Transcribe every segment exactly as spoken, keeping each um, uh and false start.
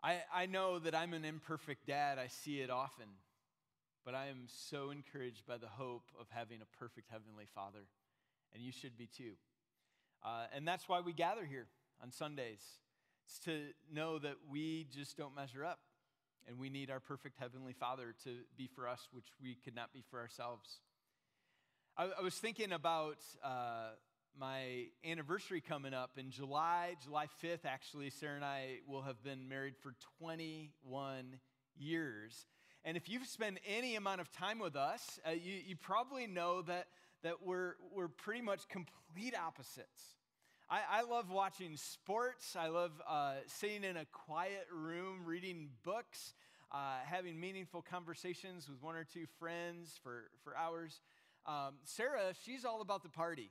I, I know that I'm an imperfect dad. I see it often. But I am so encouraged by the hope of having a perfect Heavenly Father. And you should be too. Uh, and that's why we gather here on Sundays. It's to know that we just don't measure up. And we need our perfect Heavenly Father to be for us, which we could not be for ourselves. I, I was thinking about uh, my anniversary coming up in July, July fifth, actually. Sarah and I will have been married for twenty-one years. And if you've spent any amount of time with us, uh, you, you probably know that, that we're, we're pretty much complete opposites. I, I love watching sports. I love uh, sitting in a quiet room, reading books, uh, having meaningful conversations with one or two friends for, for hours. Um, Sarah, she's all about the party.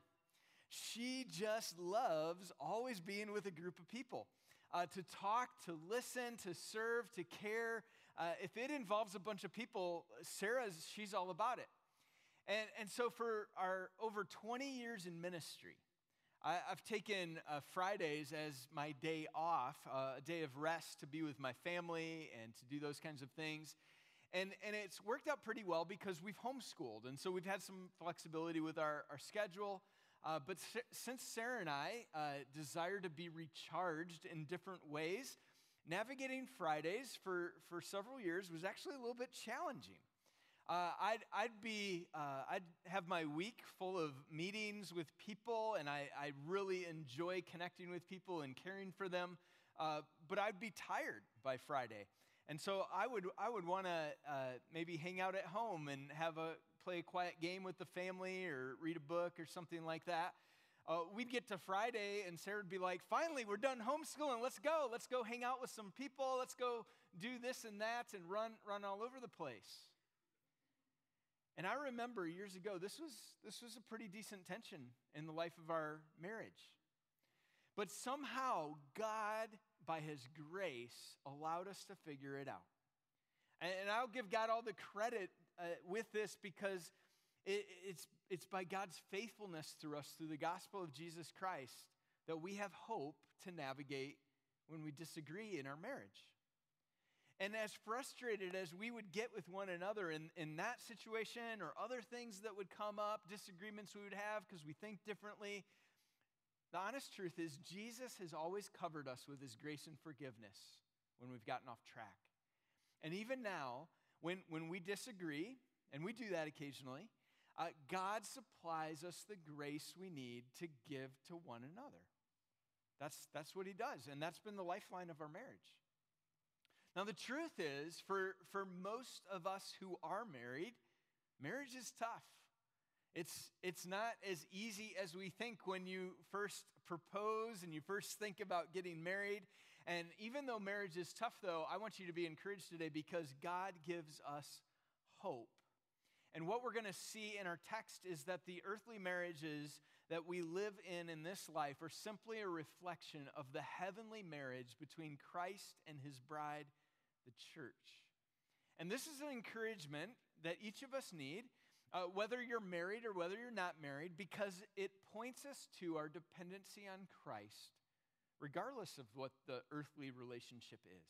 She just loves always being with a group of people, uh, to talk, to listen, to serve, to care. Uh, if it involves a bunch of people, Sarah's, she's all about it. And, and so for our over twenty years in ministry, I, I've taken uh, Fridays as my day off, uh, a day of rest to be with my family and to do those kinds of things. And, and it's worked out pretty well because we've homeschooled. And so we've had some flexibility with our, our schedule. Uh, but s- since Sarah and I uh, desire to be recharged in different ways, navigating Fridays for, for several years was actually a little bit challenging. Uh, I'd, I'd be, uh, I'd have my week full of meetings with people, and I, I really enjoy connecting with people and caring for them, uh, but I'd be tired by Friday. And so I would, I would want to uh, maybe hang out at home and have a, play a quiet game with the family or read a book or something like that. Uh, we'd get to Friday, and Sarah would be like, finally, we're done homeschooling. Let's go. Let's go hang out with some people. Let's go do this and that and run, run all over the place. And I remember years ago, this was, this was a pretty decent tension in the life of our marriage. But somehow, God, by His grace, allowed us to figure it out. And, and I'll give God all the credit uh, with this because it, it's, it's by God's faithfulness through us, through the gospel of Jesus Christ, that we have hope to navigate when we disagree in our marriage. And as frustrated as we would get with one another in, in that situation or other things that would come up, disagreements we would have because we think differently, the honest truth is Jesus has always covered us with His grace and forgiveness when we've gotten off track. And even now, when, when we disagree, and we do that occasionally, uh, God supplies us the grace we need to give to one another. That's, that's what He does, and that's been the lifeline of our marriage. Now, the truth is, for, for most of us who are married, marriage is tough. It's, it's not as easy as we think when you first propose and you first think about getting married. And even though marriage is tough, though, I want you to be encouraged today because God gives us hope. And what we're going to see in our text is that the earthly marriages that we live in in this life are simply a reflection of the heavenly marriage between Christ and His bride, the church. And this is an encouragement that each of us need, uh, whether you're married or whether you're not married, because it points us to our dependency on Christ, regardless of what the earthly relationship is.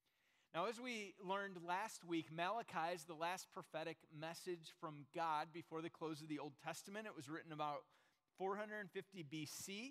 Now, as we learned last week, Malachi is the last prophetic message from God before the close of the Old Testament. It was written about four hundred fifty B C.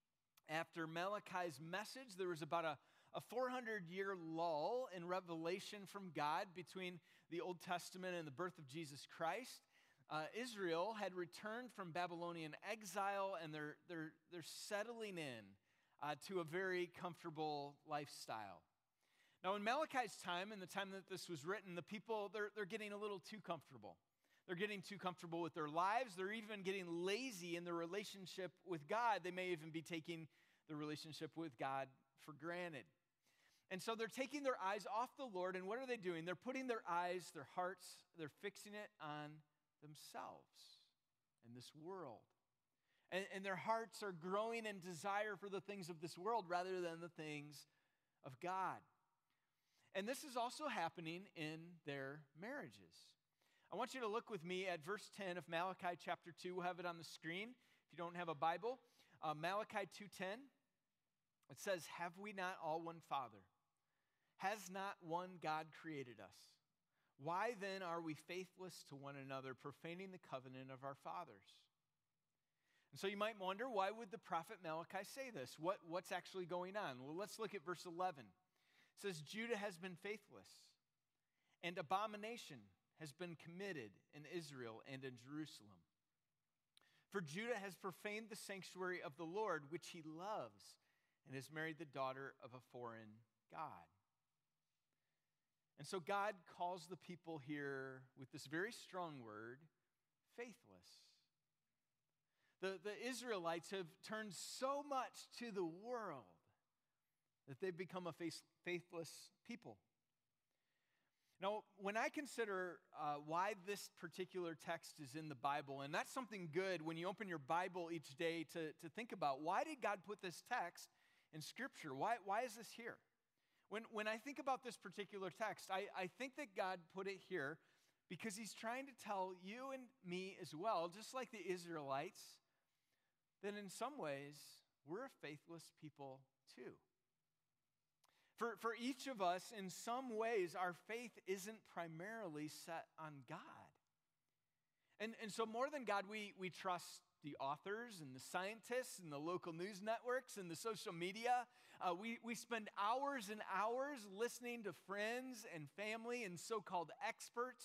After Malachi's message, there was about a A four hundred year lull in revelation from God between the Old Testament and the birth of Jesus Christ. Uh, Israel had returned from Babylonian exile, and they're, they're, they're settling in uh, to a very comfortable lifestyle. Now, in Malachi's time, in the time that this was written, the people, they're, they're getting a little too comfortable. They're getting too comfortable with their lives. They're even getting lazy in their relationship with God. They may even be taking the relationship with God for granted. And so they're taking their eyes off the Lord, and what are they doing? They're putting their eyes, their hearts, they're fixing it on themselves and this world. And, and their hearts are growing in desire for the things of this world rather than the things of God. And this is also happening in their marriages. I want you to look with me at verse ten of Malachi chapter two. We'll have it on the screen if you don't have a Bible. Uh, Malachi two ten. It says, "Have we not all one Father? Has not one God created us? Why then are we faithless to one another, profaning the covenant of our fathers? And so you might wonder, why would the prophet Malachi say this? What, what's actually going on? Well, let's look at verse eleven. It says, Judah has been faithless, and abomination has been committed in Israel and in Jerusalem. For Judah has profaned the sanctuary of the Lord, which he loves, and has married the daughter of a foreign god. And so God calls the people here with this very strong word, faithless. The, the Israelites have turned so much to the world that they've become a faith, faithless people. Now, when I consider uh, why this particular text is in the Bible, and that's something good when you open your Bible each day to, to think about, why did God put this text in Scripture? Why, why is this here? When, when I think about this particular text, I, I think that God put it here because he's trying to tell you and me as well, just like the Israelites, that in some ways, we're a faithless people too. For, for each of us, in some ways, our faith isn't primarily set on God. And, and so more than God, we, we trust the authors and the scientists and the local news networks and the social media. Uh, we, we spend hours and hours listening to friends and family and so-called experts,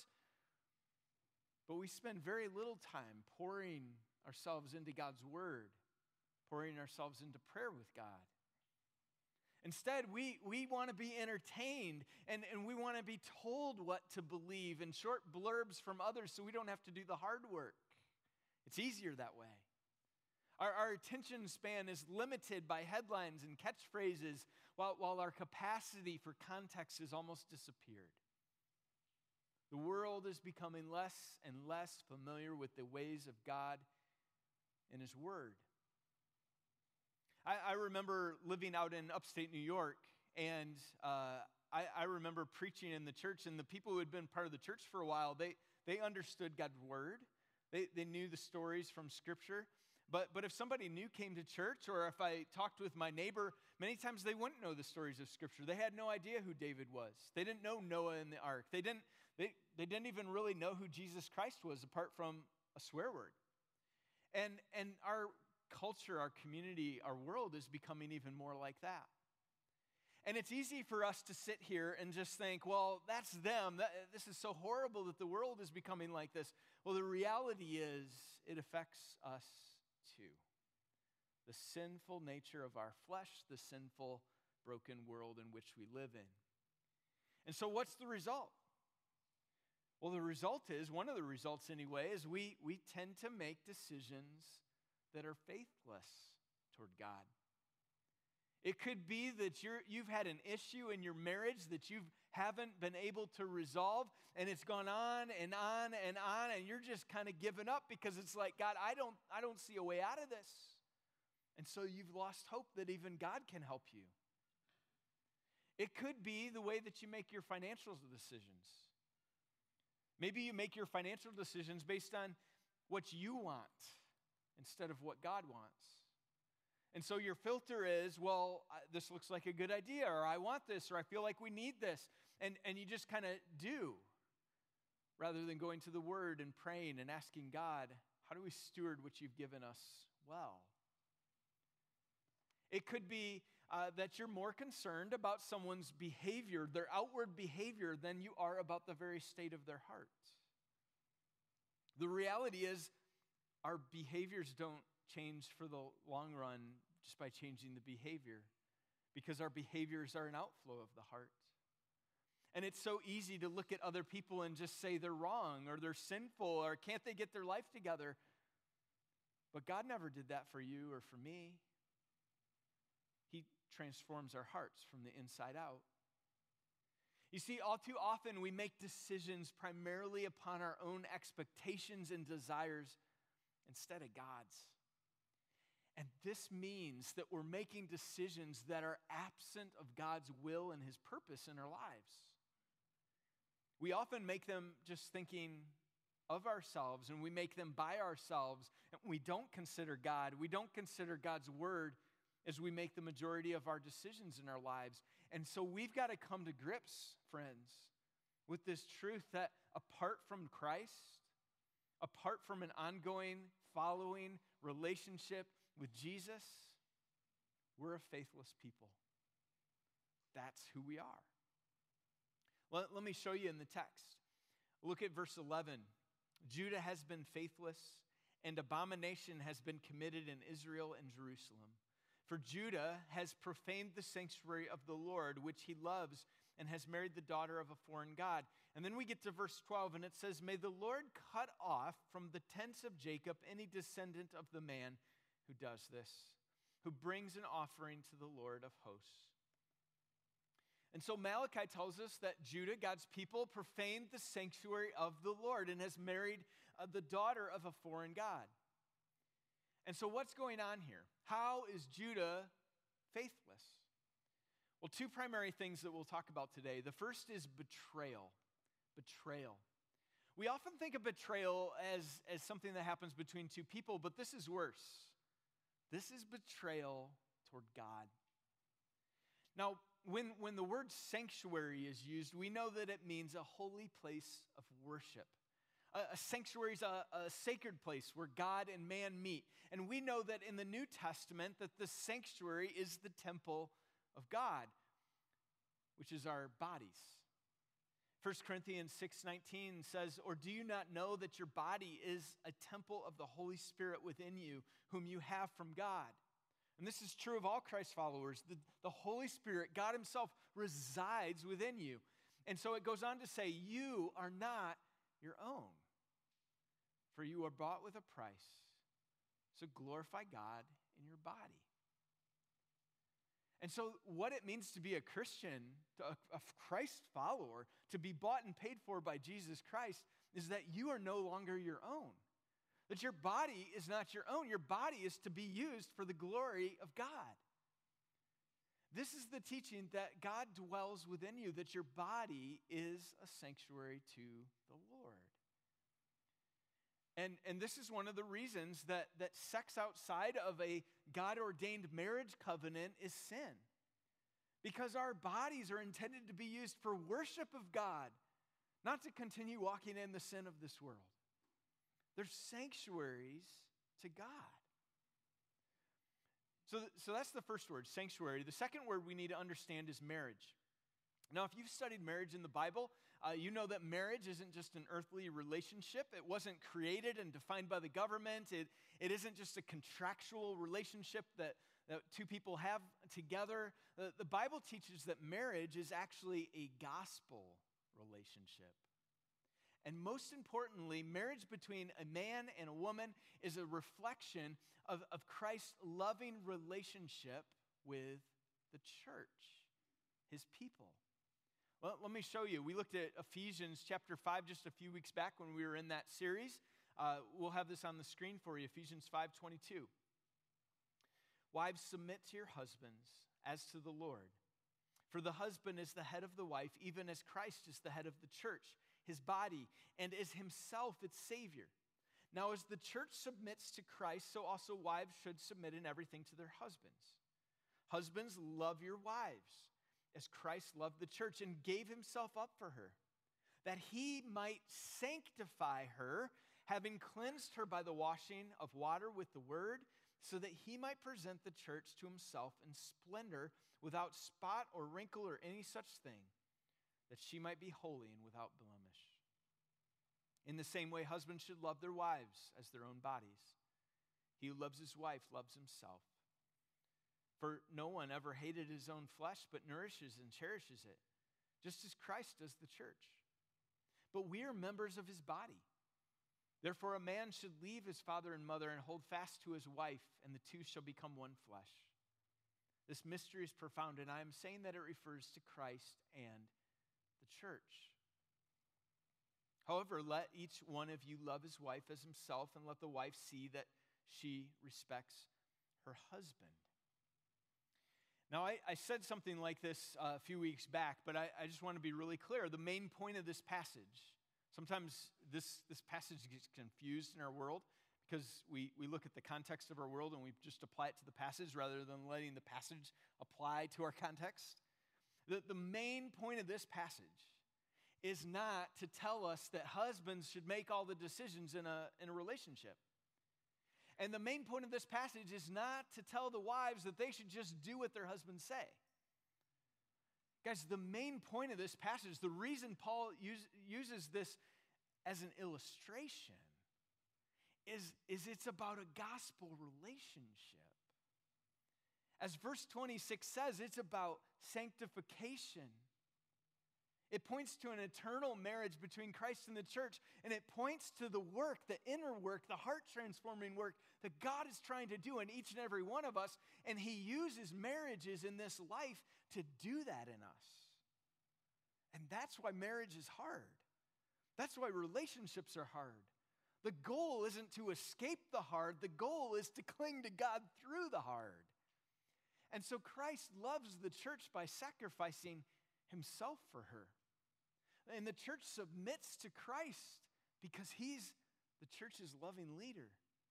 but we spend very little time pouring ourselves into God's word, pouring ourselves into prayer with God. Instead, we, we want to be entertained and, and we want to be told what to believe in short blurbs from others so we don't have to do the hard work. It's easier that way. Our, our attention span is limited by headlines and catchphrases while, while our capacity for context has almost disappeared. The world is becoming less and less familiar with the ways of God and His Word. I, I remember living out in upstate New York, and uh, I, I remember preaching in the church, and the people who had been part of the church for a while, they, they understood God's Word. They, they knew the stories from Scripture. But, but if somebody new came to church, or if I talked with my neighbor, many times they wouldn't know the stories of Scripture. They had no idea who David was. They didn't know Noah and the ark. They didn't, they, they didn't even really know who Jesus Christ was, apart from a swear word. And, and our culture, our community, our world is becoming even more like that. And it's easy for us to sit here and just think, well, that's them. That, this is so horrible that the world is becoming like this. Well, the reality is it affects us too. The sinful nature of our flesh, the sinful, broken world in which we live in. And so what's the result? Well, the result is, one of the results anyway, is we, we tend to make decisions that are faithless toward God. It could be that you're, you've had an issue in your marriage that you haven't been able to resolve, and it's gone on and on and on, and you're just kind of giving up because it's like, God, I don't, I don't see a way out of this. And so you've lost hope that even God can help you. It could be the way that you make your financial decisions. Maybe you make your financial decisions based on what you want instead of what God wants. And so your filter is, well, this looks like a good idea, or I want this, or I feel like we need this. And, and you just kind of do, rather than going to the Word and praying and asking God, how do we steward what you've given us well? It could be uh, that you're more concerned about someone's behavior, their outward behavior, than you are about the very state of their heart. The reality is, our behaviors don't change for the long run just by changing the behavior, because our behaviors are an outflow of the heart. And it's so easy to look at other people and just say they're wrong, or they're sinful, or can't they get their life together? But God never did that for you or for me. He transforms our hearts from the inside out. You see, all too often we make decisions primarily upon our own expectations and desires instead of God's. And this means that we're making decisions that are absent of God's will and His purpose in our lives. We often make them just thinking of ourselves, and we make them by ourselves, and we don't consider God. We don't consider God's Word as we make the majority of our decisions in our lives. And so we've got to come to grips, friends, with this truth that apart from Christ, apart from an ongoing, following relationship with Jesus, we're a faithless people. That's who we are. Let, let me show you in the text. Look at verse eleven. Judah has been faithless, and abomination has been committed in Israel and Jerusalem. For Judah has profaned the sanctuary of the Lord, which he loves, and has married the daughter of a foreign god. And then we get to verse twelve, and it says, May the Lord cut off from the tents of Jacob any descendant of the man who does this, who brings an offering to the Lord of hosts. And so Malachi tells us that Judah, God's people, profaned the sanctuary of the Lord and has married uh, the daughter of a foreign god. And so what's going on here? How is Judah faithless? Well, two primary things that we'll talk about today. The first is betrayal. Betrayal. We often think of betrayal as, as something that happens between two people, but this is worse. This is betrayal toward God. Now, when, when the word sanctuary is used, we know that it means a holy place of worship. A, a sanctuary is a, a sacred place where God and man meet. And we know that in the New Testament that the sanctuary is the temple of God, which is our bodies. First Corinthians six nineteen says, Or do you not know that your body is a temple of the Holy Spirit within you, whom you have from God? And this is true of all Christ followers. The, the Holy Spirit, God himself, resides within you. And so it goes on to say, you are not your own, for you are bought with a price. So glorify God in your body. And so what it means to be a Christian, a, a Christ follower, to be bought and paid for by Jesus Christ, is that you are no longer your own. That your body is not your own. Your body is to be used for the glory of God. This is the teaching that God dwells within you, that your body is a sanctuary to the Lord. And, and this is one of the reasons that, that sex outside of a God-ordained marriage covenant is sin. Because our bodies are intended to be used for worship of God, not to continue walking in the sin of this world. They're sanctuaries to God. So, so that's the first word, sanctuary. The second word we need to understand is marriage. Now, if you've studied marriage in the Bible, uh, you know that marriage isn't just an earthly relationship. It wasn't created and defined by the government. It, it isn't just a contractual relationship that, that two people have together. The, the Bible teaches that marriage is actually a gospel relationship. And most importantly, marriage between a man and a woman is a reflection of, of Christ's loving relationship with the church, his people. Well, let me show you. We looked at Ephesians chapter five just a few weeks back when we were in that series. Uh, we'll have this on the screen for you, Ephesians five twenty-two. Wives, submit to your husbands as to the Lord. For the husband is the head of the wife, even as Christ is the head of the church, his body, and is himself its Savior. Now, as the church submits to Christ, so also wives should submit in everything to their husbands. Husbands, love your wives, as Christ loved the church and gave himself up for her, that he might sanctify her, having cleansed her by the washing of water with the word, so that he might present the church to himself in splendor, without spot or wrinkle or any such thing, that she might be holy and without blemish. In the same way, husbands should love their wives as their own bodies. He who loves his wife loves himself. For no one ever hated his own flesh, but nourishes and cherishes it, just as Christ does the church. But we are members of his body. Therefore, a man should leave his father and mother and hold fast to his wife, and the two shall become one flesh. This mystery is profound, and I am saying that it refers to Christ and the church. However, let each one of you love his wife as himself, and let the wife see that she respects her husband. Now, I, I said something like this uh, a few weeks back, but I, I just want to be really clear. The main point of this passage, sometimes this, this passage gets confused in our world because we, we look at the context of our world and we just apply it to the passage rather than letting the passage apply to our context. The, the main point of this passage is not to tell us that husbands should make all the decisions in a, in a relationship. And the main point of this passage is not to tell the wives that they should just do what their husbands say. Guys, the main point of this passage, the reason Paul use, uses this as an illustration is, is it's about a gospel relationship. As verse twenty-six says, it's about sanctification. It points to an eternal marriage between Christ and the church, and it points to the work, the inner work, the heart-transforming work that God is trying to do in each and every one of us, and he uses marriages in this life to do that in us. And that's why marriage is hard. That's why relationships are hard. The goal isn't to escape the hard. The goal is to cling to God through the hard. And so Christ loves the church by sacrificing himself for her. And the church submits to Christ because he's the church's loving leader.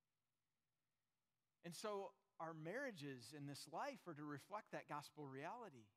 And so our marriages in this life are to reflect that gospel reality.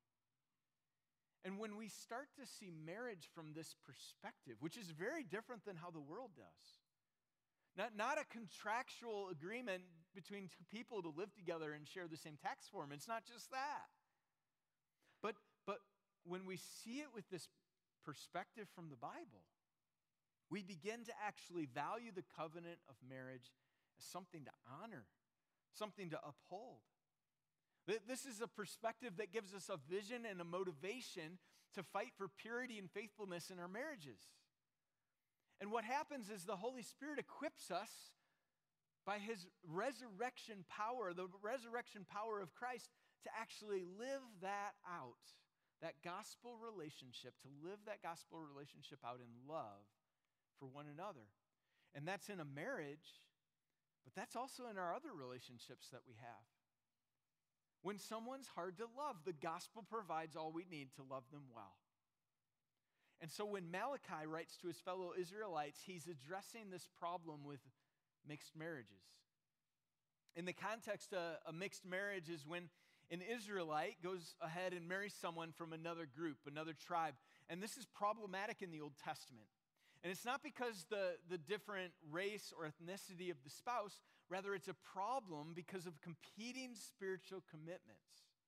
And when we start to see marriage from this perspective, which is very different than how the world does, Not, not a contractual agreement between two people to live together and share the same tax form. It's not just that. But, but when we see it with this perspective from the Bible, we begin to actually value the covenant of marriage as something to honor, something to uphold. This is a perspective that gives us a vision and a motivation to fight for purity and faithfulness in our marriages. And what happens is the Holy Spirit equips us by his resurrection power, the resurrection power of Christ, to actually live that out, that gospel relationship, to live that gospel relationship out in love for one another. And that's in a marriage, but that's also in our other relationships that we have. When someone's hard to love, the gospel provides all we need to love them well. And so when Malachi writes to his fellow Israelites, he's addressing this problem with mixed marriages. In the context, a, a mixed marriage is when an Israelite goes ahead and marries someone from another group, another tribe. And this is problematic in the Old Testament. And it's not because the, the different race or ethnicity of the spouse, rather it's a problem because of competing spiritual commitments.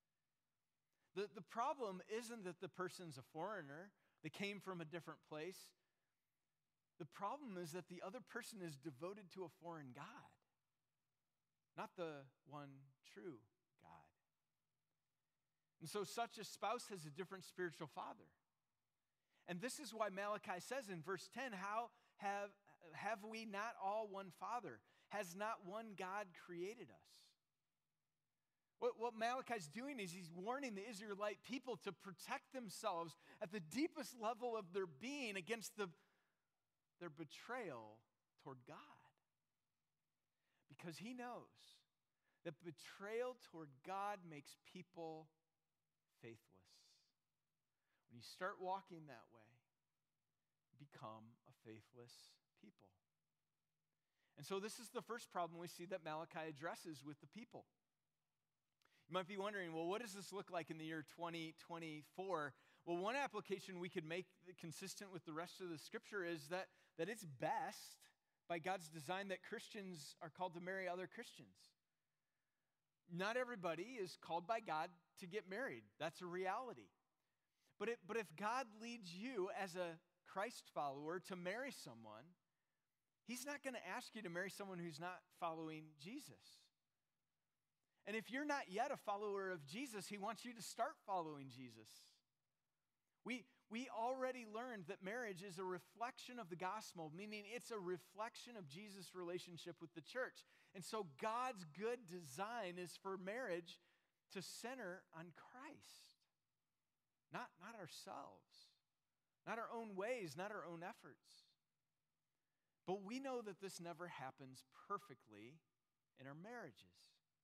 The, the problem isn't that the person's a foreigner, they came from a different place. The problem is that the other person is devoted to a foreign God, not the one true God. And so such a spouse has a different spiritual father. And this is why Malachi says in verse ten, how have, have we not all one father? Has not one God created us? What, what Malachi's doing is he's warning the Israelite people to protect themselves at the deepest level of their being against the, their betrayal toward God. Because he knows that betrayal toward God makes people faithless. When you start walking that way, you become a faithless people. And so this is the first problem we see that Malachi addresses with the people. You might be wondering, well, what does this look like in the year twenty twenty-four? Well, one application we could make consistent with the rest of the scripture is that, that it's best by God's design that Christians are called to marry other Christians. Not everybody is called by God to get married. That's a reality. But, it, but if God leads you as a Christ follower to marry someone, he's not going to ask you to marry someone who's not following Jesus. And if you're not yet a follower of Jesus, he wants you to start following Jesus. We, we already learned that marriage is a reflection of the gospel, meaning it's a reflection of Jesus' relationship with the church. And so God's good design is for marriage to center on Christ. Not, not ourselves, not our own ways, not our own efforts. But we know that this never happens perfectly in our marriages.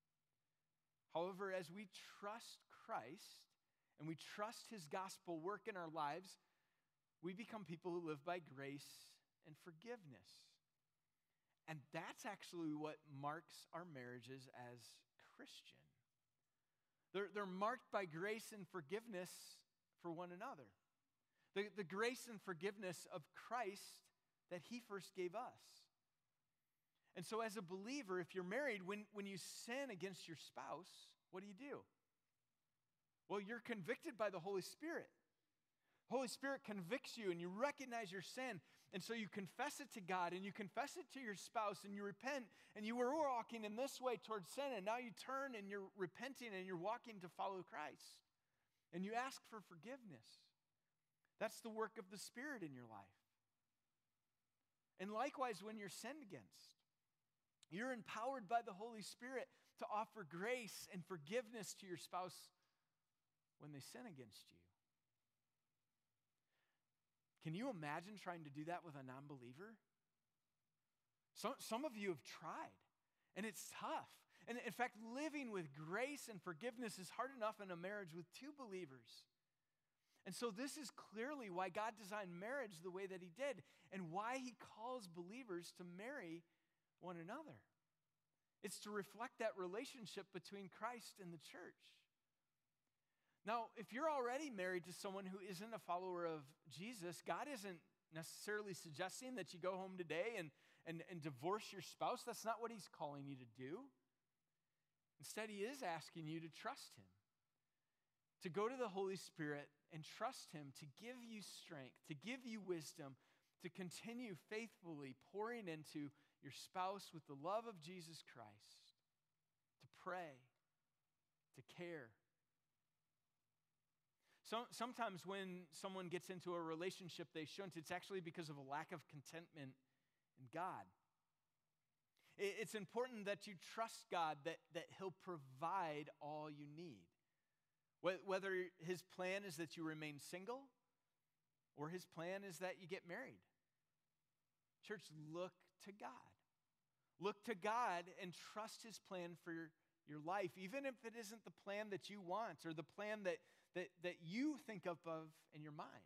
However, as we trust Christ and we trust his gospel work in our lives, we become people who live by grace and forgiveness. And that's actually what marks our marriages as Christian. They're, they're marked by grace and forgiveness for one another. The, the grace and forgiveness of Christ that he first gave us. And so as a believer, if you're married, when, when you sin against your spouse, what do you do? Well, you're convicted by the Holy Spirit. Holy Spirit convicts you and you recognize your sin. And so you confess it to God and you confess it to your spouse and you repent and you were walking in this way towards sin and now you turn and you're repenting and you're walking to follow Christ. And you ask for forgiveness. That's the work of the Spirit in your life. And likewise, when you're sinned against, you're empowered by the Holy Spirit to offer grace and forgiveness to your spouse when they sin against you. Can you imagine trying to do that with a non-believer? Some, some of you have tried, and it's tough. And in fact, living with grace and forgiveness is hard enough in a marriage with two believers. And so this is clearly why God designed marriage the way that he did and why he calls believers to marry one another. It's to reflect that relationship between Christ and the church. Now, if you're already married to someone who isn't a follower of Jesus, God isn't necessarily suggesting that you go home today and, and, and divorce your spouse. That's not what he's calling you to do. Instead, he is asking you to trust him, to go to the Holy Spirit and trust him to give you strength, to give you wisdom, to continue faithfully pouring into your spouse with the love of Jesus Christ, to pray, to care. So, sometimes when someone gets into a relationship they shouldn't, it's actually because of a lack of contentment in God. It, it's important that you trust God that, that he'll provide all you need. Whether his plan is that you remain single or his plan is that you get married. Church, look to God. Look to God and trust his plan for your, your life, even if it isn't the plan that you want or the plan that, that, that you think of, of in your mind.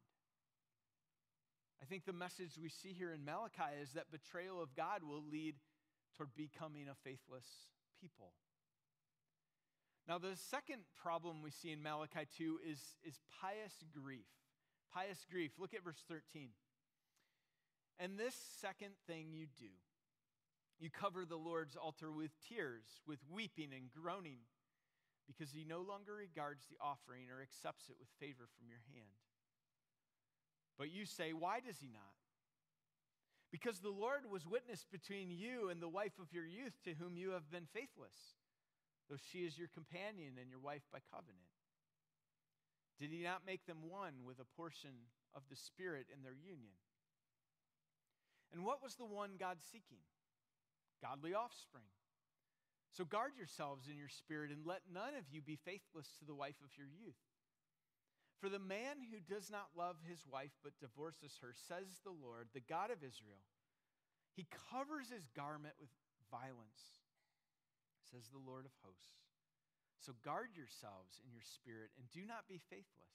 I think the message we see here in Malachi is that betrayal of God will lead toward becoming a faithless people. Now, the second problem we see in Malachi two is, is pious grief. Pious grief. Look at verse thirteen. And this second thing you do, you cover the Lord's altar with tears, with weeping and groaning, because he no longer regards the offering or accepts it with favor from your hand. But you say, why does he not? Because the Lord was witness between you and the wife of your youth to whom you have been faithless, though she is your companion and your wife by covenant. Did he not make them one with a portion of the Spirit in their union? And what was the one God seeking? Godly offspring. So guard yourselves in your spirit and let none of you be faithless to the wife of your youth. For the man who does not love his wife but divorces her, says the Lord, the God of Israel, he covers his garment with violence, says the Lord of hosts. So guard yourselves in your spirit and do not be faithless.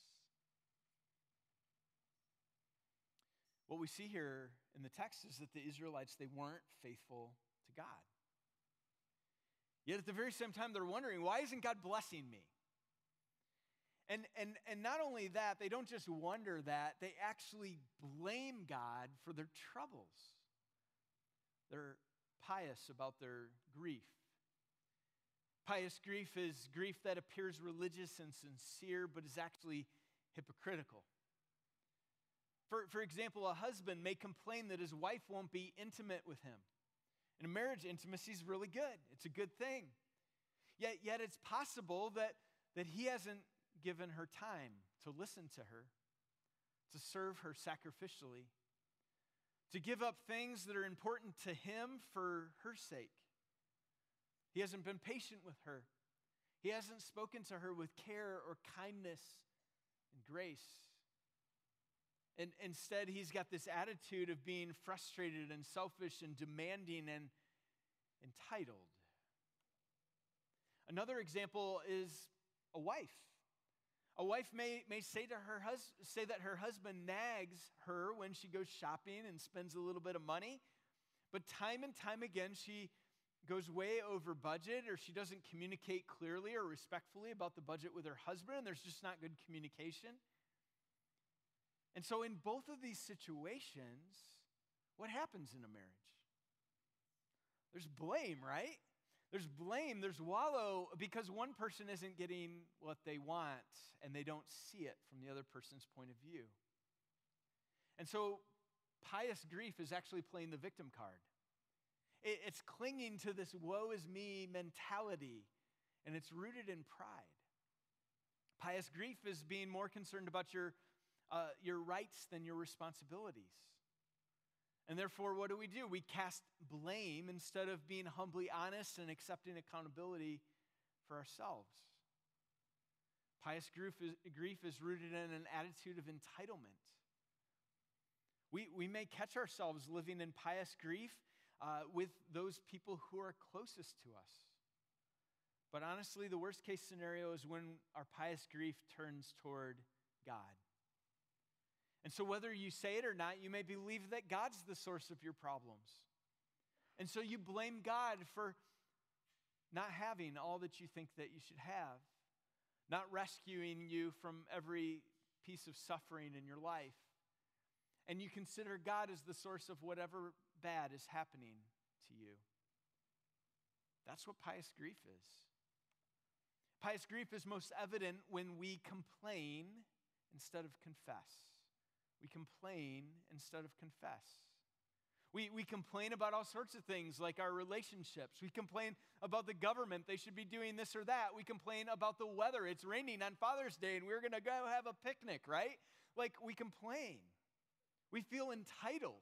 What we see here in the text is that the Israelites, they weren't faithful to God. Yet at the very same time, they're wondering, why isn't God blessing me? And, and, and not only that, they don't just wonder that, they actually blame God for their troubles. They're pious about their grief. Pious grief is grief that appears religious and sincere, but is actually hypocritical. For, for example, a husband may complain that his wife won't be intimate with him. In a marriage, intimacy is really good. It's a good thing. Yet, yet it's possible that, that he hasn't given her time to listen to her, to serve her sacrificially, to give up things that are important to him for her sake. He hasn't been patient with her. He hasn't spoken to her with care or kindness and grace. And instead, he's got this attitude of being frustrated and selfish and demanding and entitled. Another example is a wife. A wife may, may say to her hus- say that her husband nags her when she goes shopping and spends a little bit of money, but time and time again she goes way over budget, or she doesn't communicate clearly or respectfully about the budget with her husband, and there's just not good communication. And so in both of these situations, what happens in a marriage? There's blame, right? There's blame, there's wallow because one person isn't getting what they want and they don't see it from the other person's point of view. And so pious grief is actually playing the victim card. It's clinging to this woe is me mentality, and it's rooted in pride. Pious grief is being more concerned about your, uh, your rights than your responsibilities. And therefore, what do we do? We cast blame instead of being humbly honest and accepting accountability for ourselves. Pious grief is, grief is rooted in an attitude of entitlement. We, we may catch ourselves living in pious grief uh, with those people who are closest to us. But honestly, the worst case scenario is when our pious grief turns toward God. And so whether you say it or not, you may believe that God's the source of your problems. And so you blame God for not having all that you think that you should have, not rescuing you from every piece of suffering in your life. And you consider God as the source of whatever bad is happening to you. That's what pious grief is. Pious grief is most evident when we complain instead of confess. We complain instead of confess. We, we complain about all sorts of things like our relationships. We complain about the government. They should be doing this or that. We complain about the weather. It's raining on Father's Day and we're going to go have a picnic, right? Like we complain. We feel entitled.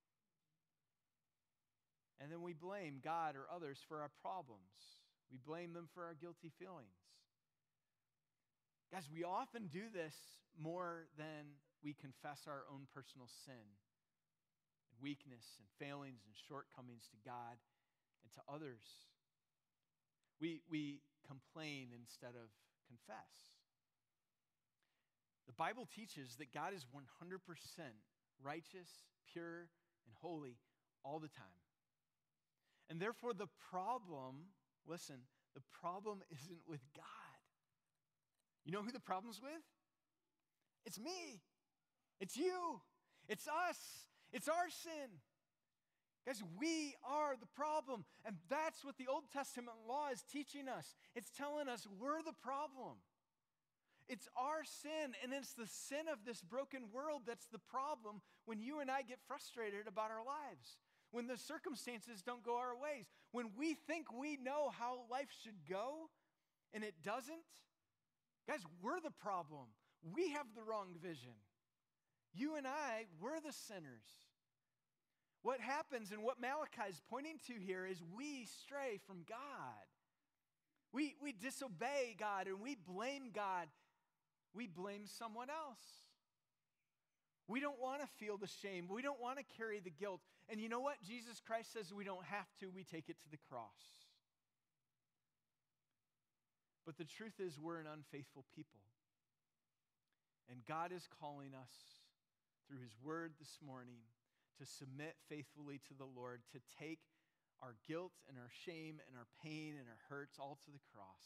And then we blame God or others for our problems. We blame them for our guilty feelings. Guys, we often do this more than we confess our own personal sin and weakness and failings and shortcomings to God and to others. We, we complain instead of confess. The Bible teaches that God is one hundred percent righteous, pure, and holy all the time. And therefore the problem, listen, the problem isn't with God. You know who the problem's with? It's me. It's you. It's us. It's our sin. Guys, we are the problem. And that's what the Old Testament law is teaching us. It's telling us we're the problem. It's our sin, and it's the sin of this broken world that's the problem when you and I get frustrated about our lives, when the circumstances don't go our ways, when we think we know how life should go and it doesn't. Guys, we're the problem. We have the wrong vision. You and I, we're the sinners. What happens and what Malachi is pointing to here is we stray from God. We, we disobey God and we blame God. We blame someone else. We don't want to feel the shame. We don't want to carry the guilt. And you know what? Jesus Christ says we don't have to. We take it to the cross. But the truth is we're an unfaithful people. And God is calling us through his word this morning to submit faithfully to the Lord, to take our guilt and our shame and our pain and our hurts all to the cross.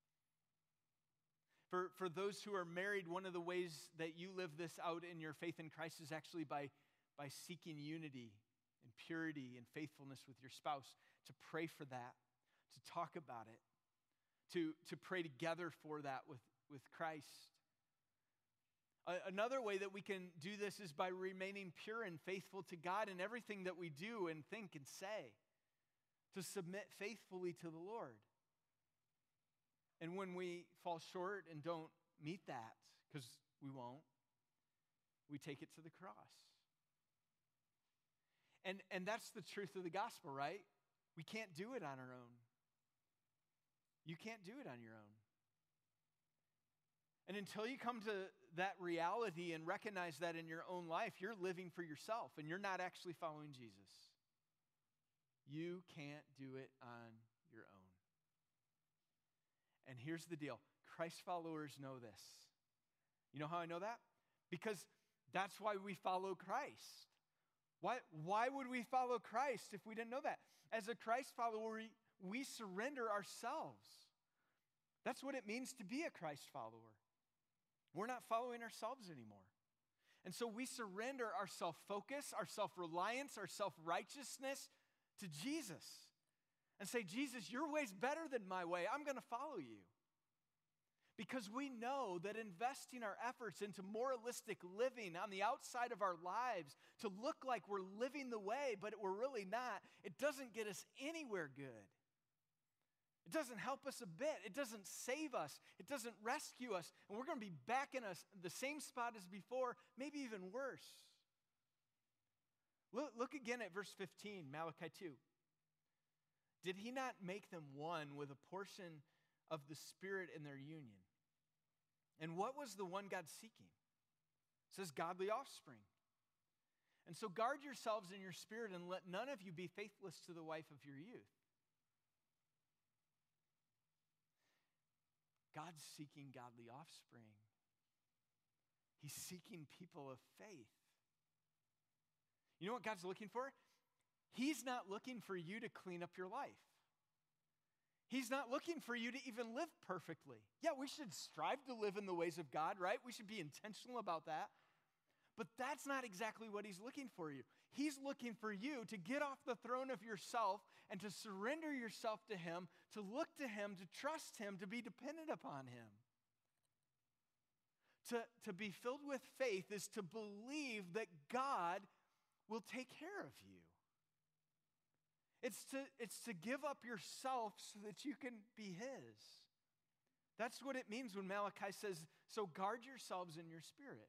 For, for those who are married, one of the ways that you live this out in your faith in Christ is actually by, by seeking unity and purity and faithfulness with your spouse, to pray for that, to talk about it, to, to pray together for that with, with Christ. Uh, another way that we can do this is by remaining pure and faithful to God in everything that we do and think and say, to submit faithfully to the Lord. And when we fall short and don't meet that, because we won't, we take it to the cross. And, and that's the truth of the gospel, right? We can't do it on our own. You can't do it on your own. And until you come to that reality and recognize that in your own life, you're living for yourself and you're not actually following Jesus. You can't do it on your own. And here's the deal. Christ followers know this. You know how I know that? Because that's why we follow Christ. Why, why would we follow Christ if we didn't know that? As a Christ follower, we, we surrender ourselves. That's what it means to be a Christ follower. We're not following ourselves anymore. And so we surrender our self-focus, our self-reliance, our self-righteousness to Jesus and say, Jesus, your way's better than my way. I'm going to follow you. Because we know that investing our efforts into moralistic living on the outside of our lives to look like we're living the way, but we're really not, it doesn't get us anywhere good. It doesn't help us a bit. It doesn't save us. It doesn't rescue us. And we're going to be back in a, the same spot as before, maybe even worse. Look, look again at verse fifteen, Malachi two. Did he not make them one with a portion of the Spirit in their union? And what was the one God seeking? It says godly offspring. And so guard yourselves in your spirit and let none of you be faithless to the wife of your youth. God's seeking godly offspring. He's seeking people of faith. You know what God's looking for? He's not looking for you to clean up your life. He's not looking for you to even live perfectly. Yeah, we should strive to live in the ways of God, right? We should be intentional about that. But that's not exactly what he's looking for you. He's looking for you to get off the throne of yourself and to surrender yourself to him, to look to him, to trust him, to be dependent upon him. To, to be filled with faith is to believe that God will take care of you. It's to, it's to give up yourself so that you can be his. That's what it means when Malachi says, so guard yourselves in your spirit.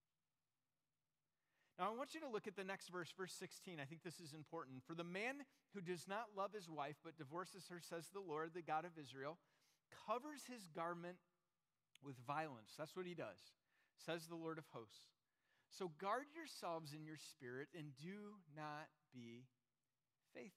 Now I want you to look at the next verse, verse sixteen. I think this is important. For the man who does not love his wife but divorces her, says the Lord, the God of Israel, covers his garment with violence. That's what he does, says the Lord of hosts. So guard yourselves in your spirit and do not be faithless.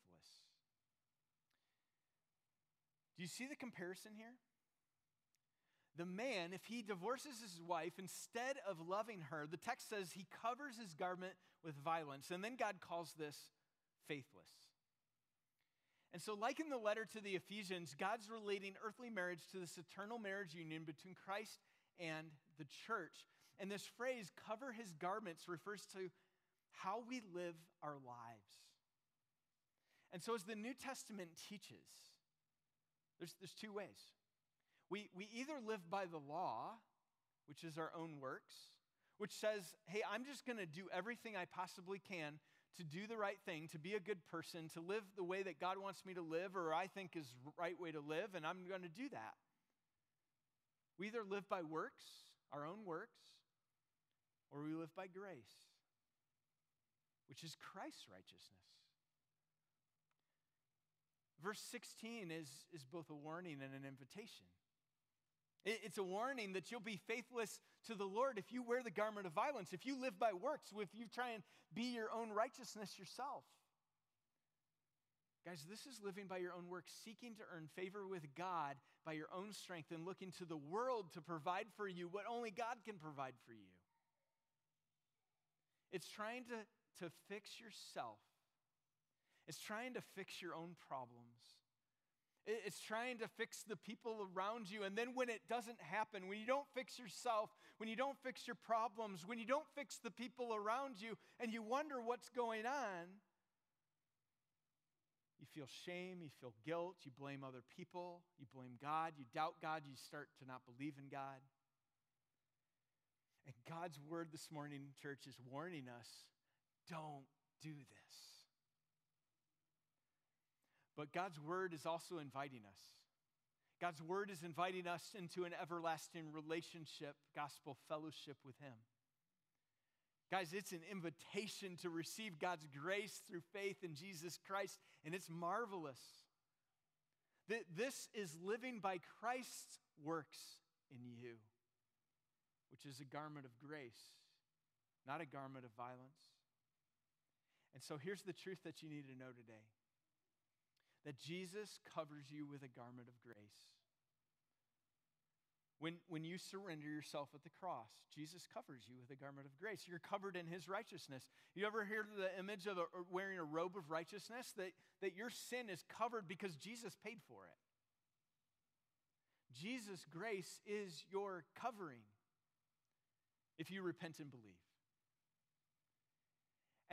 Do you see the comparison here? The man, if he divorces his wife, instead of loving her, the text says he covers his garment with violence. And then God calls this faithless. And so like in the letter to the Ephesians, God's relating earthly marriage to this eternal marriage union between Christ and the church. And this phrase, cover his garments, refers to how we live our lives. And so as the New Testament teaches, there's, there's two ways. We, we either live by the law, which is our own works, which says, hey, I'm just going to do everything I possibly can to do the right thing, to be a good person, to live the way that God wants me to live or I think is the right way to live, and I'm going to do that. We either live by works, our own works, or we live by grace, which is Christ's righteousness. Verse sixteen is, is both a warning and an invitation. It, it's a warning that you'll be faithless to the Lord if you wear the garment of violence, if you live by works, if you try and be your own righteousness yourself. Guys, this is living by your own works, seeking to earn favor with God by your own strength and looking to the world to provide for you what only God can provide for you. It's trying to, to fix yourself. It's trying to fix your own problems. It's trying to fix the people around you. And then when it doesn't happen, when you don't fix yourself, when you don't fix your problems, when you don't fix the people around you, and you wonder what's going on, you feel shame, you feel guilt, you blame other people, you blame God, you doubt God, you start to not believe in God. And God's word this morning, church, is warning us, don't do this. But God's word is also inviting us. God's word is inviting us into an everlasting relationship, gospel fellowship with him. Guys, it's an invitation to receive God's grace through faith in Jesus Christ, and it's marvelous. This is living by Christ's works in you, which is a garment of grace, not a garment of violence. And so here's the truth that you need to know today. That Jesus covers you with a garment of grace. When, when you surrender yourself at the cross, Jesus covers you with a garment of grace. You're covered in his righteousness. You ever hear the image of a, wearing a robe of righteousness? That, that your sin is covered because Jesus paid for it. Jesus' grace is your covering if you repent and believe.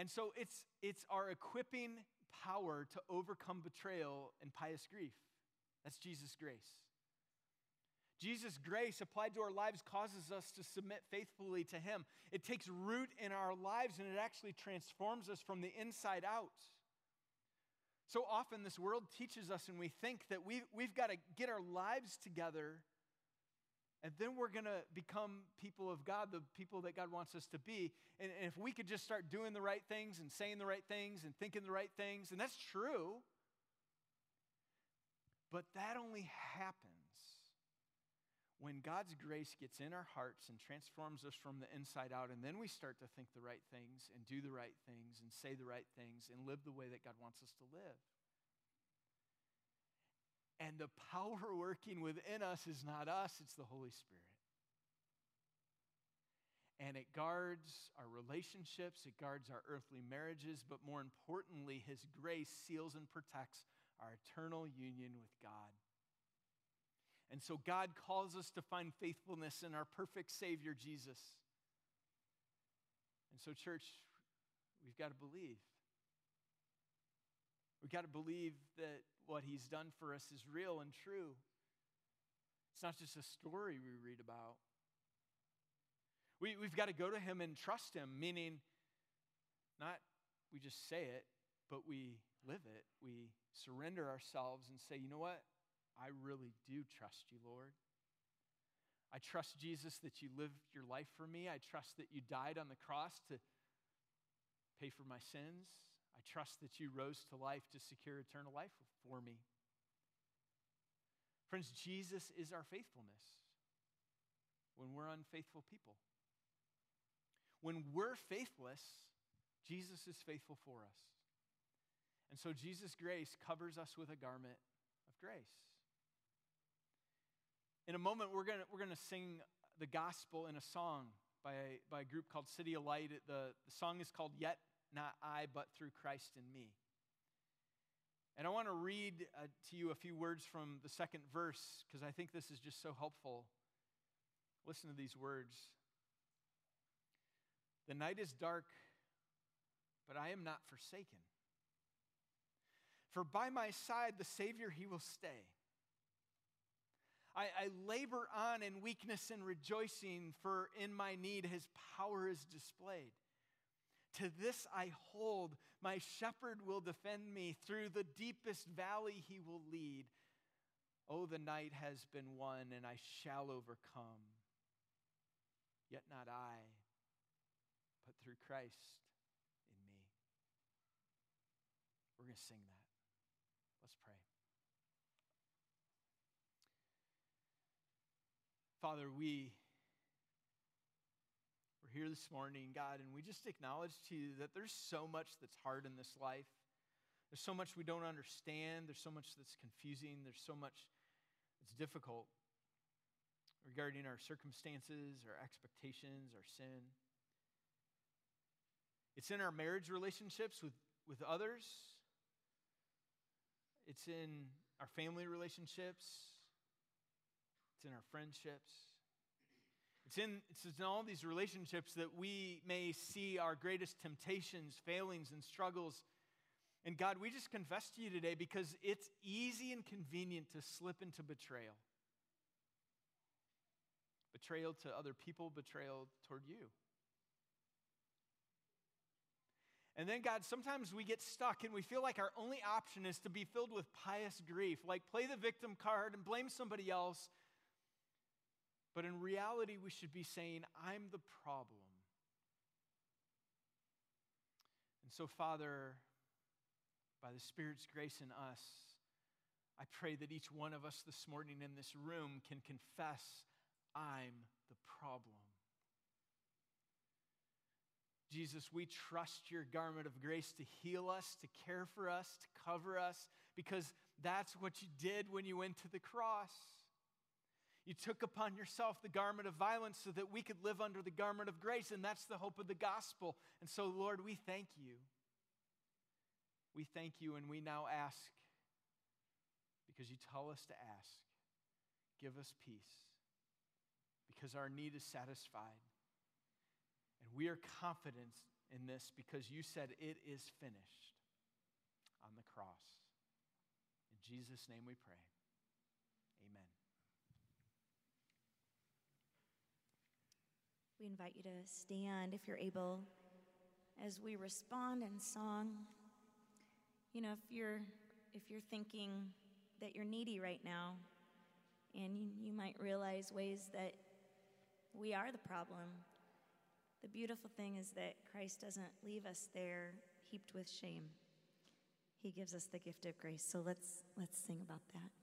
And so it's, it's our equipping power to overcome betrayal and pious grief. That's Jesus' grace. Jesus' grace applied to our lives causes us to submit faithfully to him. It takes root in our lives, and it actually transforms us from the inside out. So often this world teaches us, and we think that we've, we've got to get our lives together, and then we're going to become people of God, the people that God wants us to be. And, and if we could just start doing the right things and saying the right things and thinking the right things, and that's true, but that only happens when God's grace gets in our hearts and transforms us from the inside out, and then we start to think the right things and do the right things and say the right things and live the way that God wants us to live. And the power working within us is not us, it's the Holy Spirit. And it guards our relationships, it guards our earthly marriages, but more importantly, his grace seals and protects our eternal union with God. And so God calls us to find faithfulness in our perfect Savior, Jesus. And so, church, we've got to believe. We've got to believe that what he's done for us is real and true. It's not just a story we read about. We, we've got to go to him and trust him, meaning not we just say it, but we live it. We surrender ourselves and say, you know what? I really do trust you, Lord. I trust, Jesus, that you lived your life for me. I trust that you died on the cross to pay for my sins. I trust that you rose to life to secure eternal life for me. Friends, Jesus is our faithfulness when we're unfaithful people. When we're faithless, Jesus is faithful for us. And so Jesus' grace covers us with a garment of grace. In a moment, we're going we're gonna sing the gospel in a song by a, by a group called City of Light. The, the song is called Yet Not I, But Through Christ in Me. And I want to read uh, to you a few words from the second verse, because I think this is just so helpful. Listen to these words. The night is dark, but I am not forsaken. For by my side the Savior, he will stay. I, I labor on in weakness and rejoicing, for in my need his power is displayed. To this I hold, my shepherd will defend me. Through the deepest valley he will lead. Oh, the night has been won, and I shall overcome. Yet not I, but through Christ in me. We're going to sing that. Let's pray. Father, we, we're here this morning, God, and we just acknowledge to you that there's so much that's hard in this life. There's so much we don't understand. There's so much that's confusing. There's so much that's difficult regarding our circumstances, our expectations, our sin. It's in our marriage relationships with, with others. It's in our family relationships. It's in our friendships. It's in, it's in all these relationships that we may see our greatest temptations, failings, and struggles. And God, we just confess to you today because it's easy and convenient to slip into betrayal. Betrayal to other people, betrayal toward you. And then, God, sometimes we get stuck and we feel like our only option is to be filled with pious grief, like play the victim card and blame somebody else. But in reality, we should be saying, I'm the problem. And so, Father, by the Spirit's grace in us, I pray that each one of us this morning in this room can confess, I'm the problem. Jesus, we trust your garment of grace to heal us, to care for us, to cover us, because that's what you did when you went to the cross. You took upon yourself the garment of violence so that we could live under the garment of grace, and that's the hope of the gospel. And so, Lord, we thank you. We thank you, and we now ask, because you tell us to ask, give us peace, because our need is satisfied. And we are confident in this because you said it is finished on the cross. In Jesus' name we pray. Amen. We invite you to stand if you're able as we respond in song. You know, if you're if you're thinking that you're needy right now, and you, you might realize ways that we are the problem, the beautiful thing is that Christ doesn't leave us there heaped with shame. He gives us the gift of grace. So let's let's sing about that.